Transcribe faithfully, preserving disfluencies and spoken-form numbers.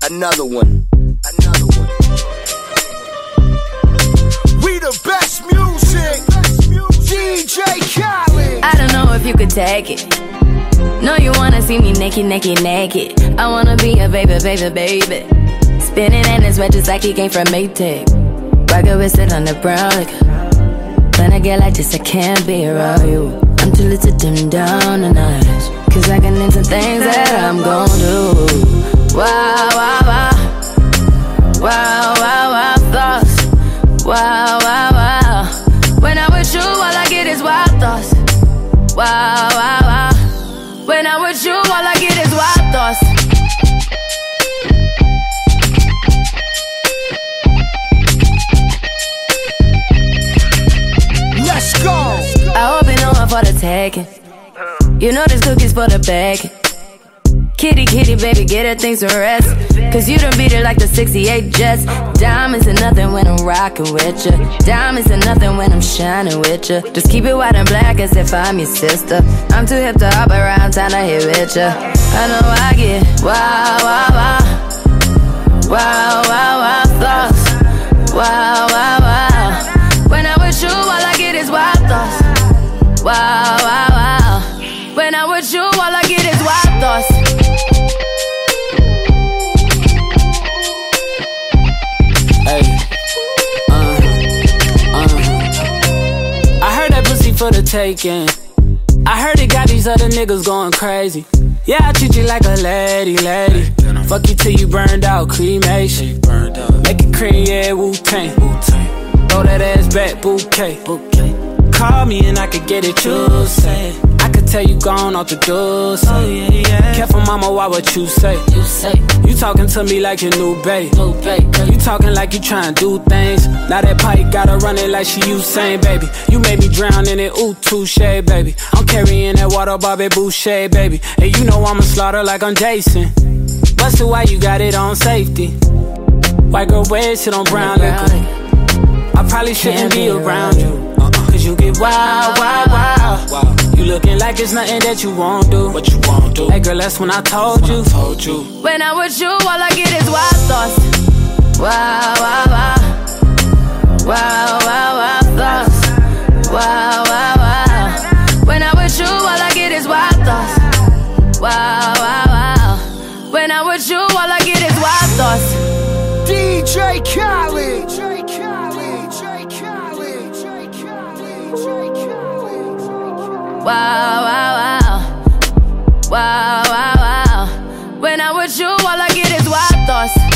another one. Another one. We the best music. D J Khaled. I don't know if you could take it. No, you wanna see me naked, naked, naked. I wanna be a baby, baby, baby. Spinning in his red just like he came from Maytag. Rocket with it on the brown liquor. When I get like this, I can't be around you. I'm too little to dim down the night. Cause I can into things that I'm gon' do. Wow, wow, wow. Wow, wow, wow, thoughts. Wow, wow, wow. When I'm with you, all I get is wild thoughts. Wow, wow, wow. When I'm with you, all I get is wild thoughts. Let's go. I hope you know I'm for the taking. You know this cookie's for the bag. Kitty, kitty, baby, get her things to rest. Cause you done beat it like the sixty-eight Jets. Diamonds are nothing when I'm rockin' with ya. Diamonds are nothing when I'm shining with ya. Just keep it white and black as if I'm your sister. I'm too hip to hop around, time to hit with ya. I know I get wow, wow, wow. Wow, wow, wow, thoughts. Wow, wow, wow. When I'm with you, all I get is wild thoughts. Wow, wow, wow. When I'm with you, all I get is wild thoughts. Hey, uh, uh. I heard that pussy for the taking. I heard it got these other niggas going crazy. Yeah, I treat you like a lady, lady. Fuck you till you burned out, cremation. Make it cream, yeah, Wu-Tang. Throw that ass back, bouquet. Call me and I could get it, you say. I could tell you gone off the door, say. Oh, yeah, yeah. Careful, mama, why what you say? You say you talking to me like your new babe. New babe. You talking like you trying to do things. Now that pipe gotta run it like she Usain, baby. You made me drown in it, ooh, touche, baby. I'm carrying that water, Bobby Boucher, baby. And you know I'ma slaughter like I'm Jason. Busted, why you got it on safety? White girl wear shit on brown liquor. I probably shouldn't be around you. Cause you get wild, wild, wild. You looking like it's nothing that you won't do. What you won't do? Hey girl, that's when I told you. Told you. When I'm with you, all I get is wild thoughts. Wow, wow, wow. Wow, wow, wow, thoughts. Wow, wow, wow. When I'm with you, all I get is wild thoughts. Wow, wow, wow. When I'm with you, all I get is wild thoughts. D J Khaled. Wow, wow, wow. Wow, wow, wow. When I'm with you, all I get is wild thoughts.